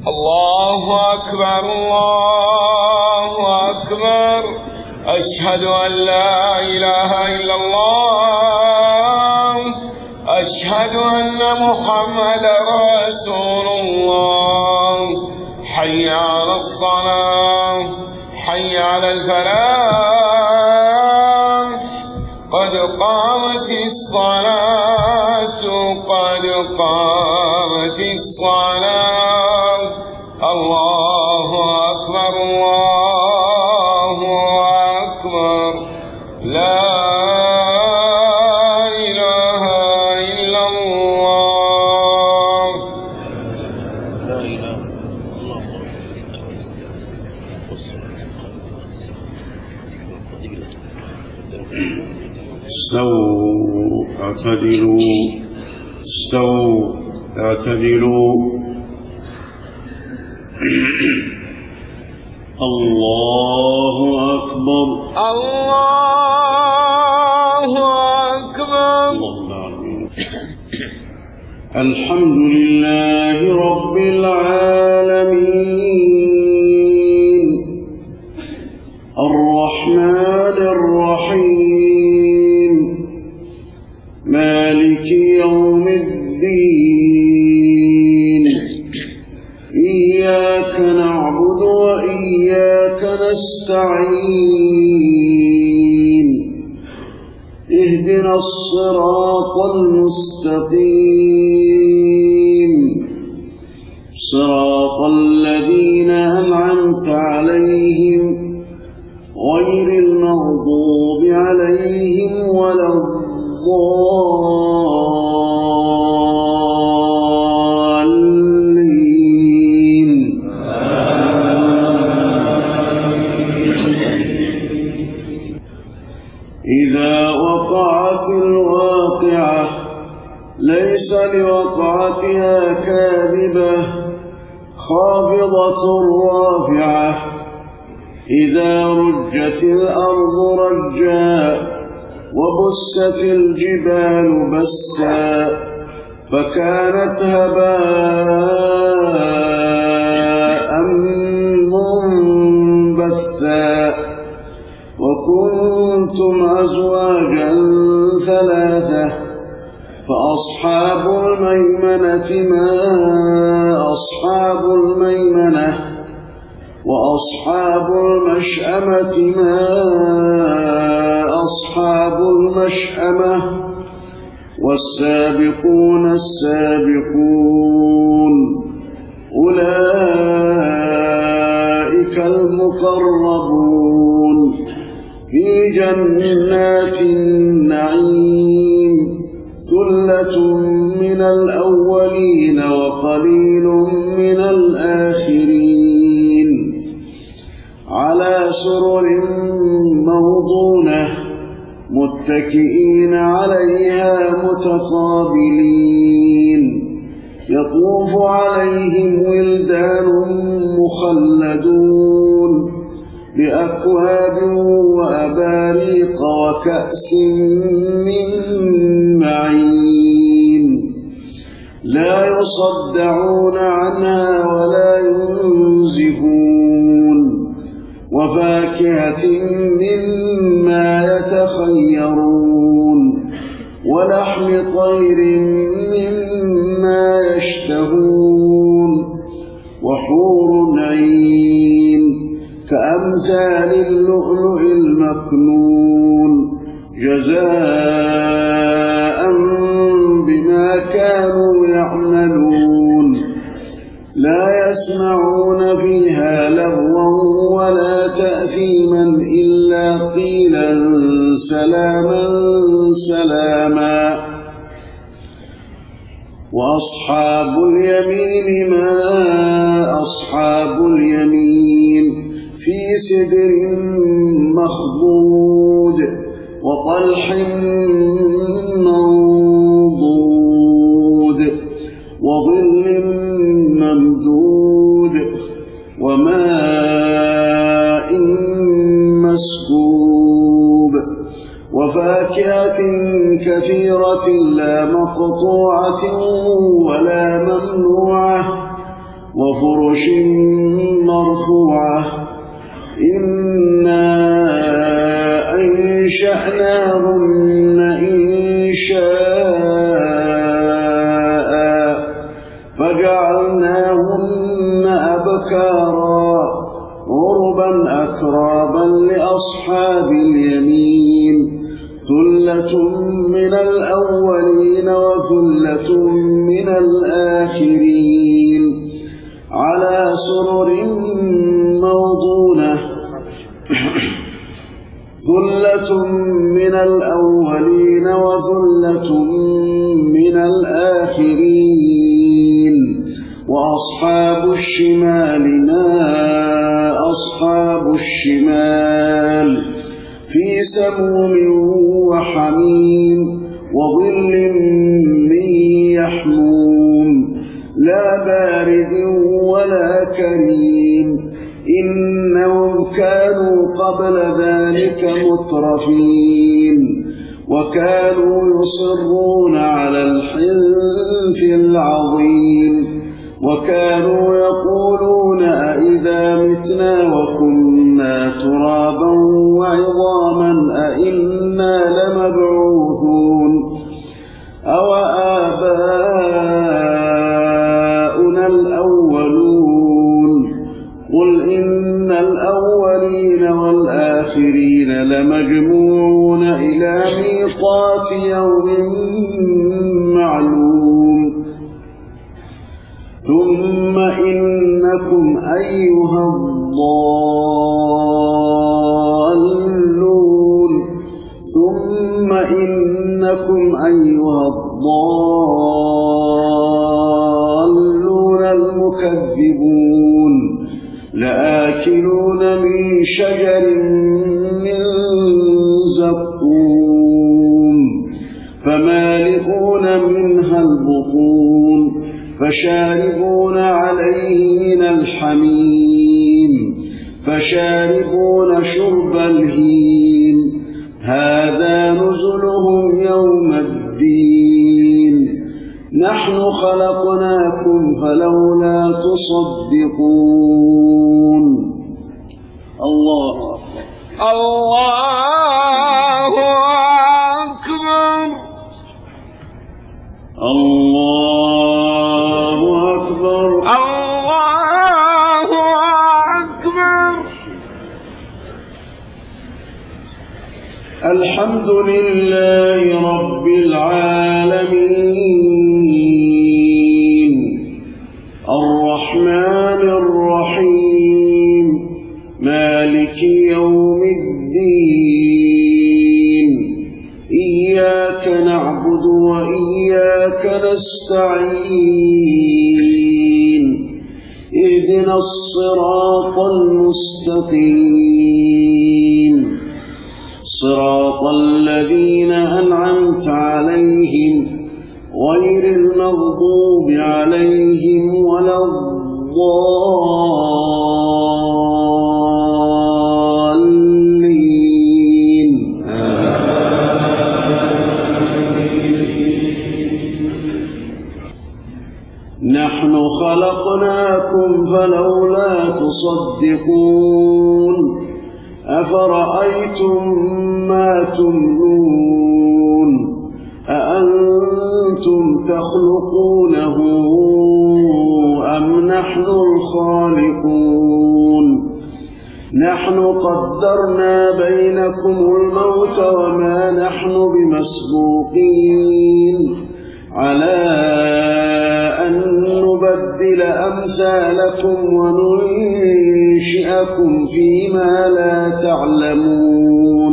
الله أكبر الله أكبر أشهد أن لا إله إلا الله أشهد أن محمدا رسول الله حي على الصلاة حي على الفلاح قد قامت الصلاة قد قامت الصلاة الله أكبر الله أكبر لا إله إلا الله لا إله إلا الله. استووا اعتدلوا استووا اعتدلوا الله أكبر الله أكبر الحمد لله رب العالمين الرحمن الرحيم مالك يوم الدين إياك نعبد وإياك نستعين اهدنا الصراط المستقيم صراط الذين أنعمت عليهم غير المغضوب عليهم ولا الضالين إذا وقعت الواقعة ليس لوقعتها كاذبة خافضة رافعة إذا رجت الأرض رجا وبست الجبال بسا فكانت هباء منبثا وكنتم أزواجا ثلاثة فأصحاب الميمنة ما أصحاب الميمنة وأصحاب المشأمة ما أصحاب المشأمة والسابقون السابقون أولئك المقربون في جنات النعيم ثلة من الأولين وقليل من الآخرين على سرر موضونة متكئين عليها متقابلين يطوف عليهم ولدان مخلدون بأكواب وأباريق وكأس من معين لا يصدعون عنها ولا ينزفون وفاكهة مما يتخيرون ولحم طير مما يشتهون وحور عين كأمثال اللؤلؤ المكنون جزاء بما كانوا يعملون لا يسمعون فيها لغوا ولا تأثيما إلا قيلا سلاما سلاما وأصحاب اليمين ما أصحاب اليمين في سدر مخضود وطلح منضود وظل ممدود وماء مسكوب وفاكهة كثيرة لا مقطوعة ولا ممنوعة وفرش مرفوعة إنا أنشأناهن إنشاء فجعلناهن أبكارا عربا أترابا لأصحاب اليمين ثلة من الأولين وثلة من الآخرين على سرر موضونة ثلة من الأولين وثلة من الآخرين وأصحاب الشمال ما أصحاب الشمال في سموم وحميم وظل من يحموم لا بارد ولا كريم إنهم كانوا قبل ذلك مترفين وكانوا يصرون على الحنث العظيم وكانوا يقولون أئذا متنا وكنا ترابا وعظاما أئنا لمبعوثون أو آباؤنا الأولون قل إن الأولين والآخرين لمجموعون إلى ميقات يوم معلوم ثم إنكم أيها الضالون المكذبون لآكلون من شجر من زقوم فمالئون منها البطون فشاربون عليه من الحميم فشاربون شرب الهيم هذا نزلهم يوم الدين نحن خلقناكم فلولا تصدقون الله الله أكبر الله أكبر الله أكبر الحمد لله رب العالمين الرحمن الرحيم مالك يوم الدين إياك نعبد وإياك نستعين اهدنا الصراط المستقيم صراط الذين أنعمت عليهم غير المغضوب عليهم ولا الضالين نحن خلقناكم فلولا تصدقون أفرأيتم ما تمنون أأنتم تخلقونه أم نحن الخالقون نحن قدرنا بينكم الموت وما نحن بمسبوقين على أن نبدل أمثالكم وننشئكم فيما لا تعلمون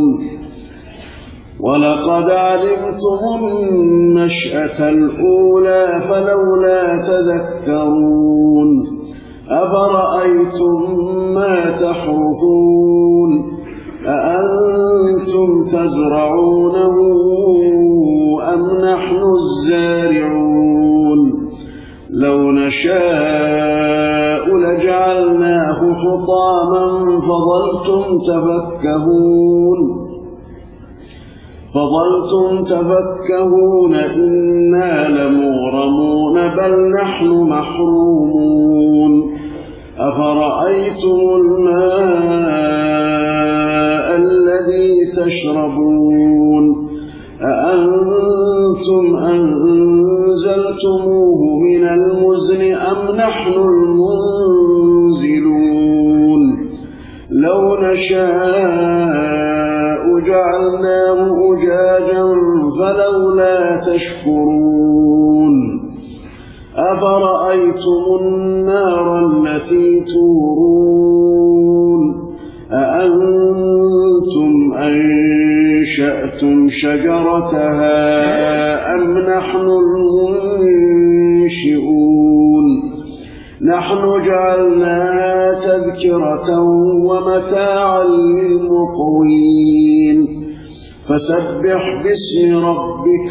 ولقد علمتم النشأة الأولى فلولا تذكرون أفرأيتم ما تحرثون أأنتم تزرعونه أم نحن الزارعون لو نشاء لجعلناه حطاما فظلتم تفكهون فظلتم تفكهون إنا لمغرمون بل نحن محرومون أفرأيتم الماء الذي تشربون أأنتم أنزلتموه من المزن أم نحن المنزلون لو نشاء جعلناه أجاجا فلولا تشكرون أفرأيتم النار التي تورون أأنتم أنشأتم شجرتها أم نحن المنشئون نحن جعلناها تذكرة ومتاعا للمقوين فسبح باسم ربك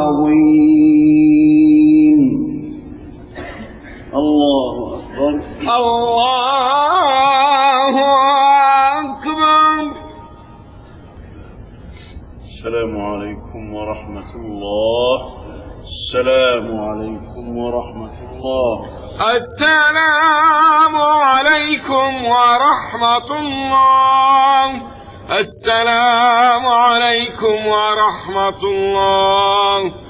العظيم الله أكبر الله أكبر. السلام عليكم ورحمة الله. السلام عليكم ورحمة الله. السلام عليكم ورحمة الله. السلام عليكم ورحمة الله.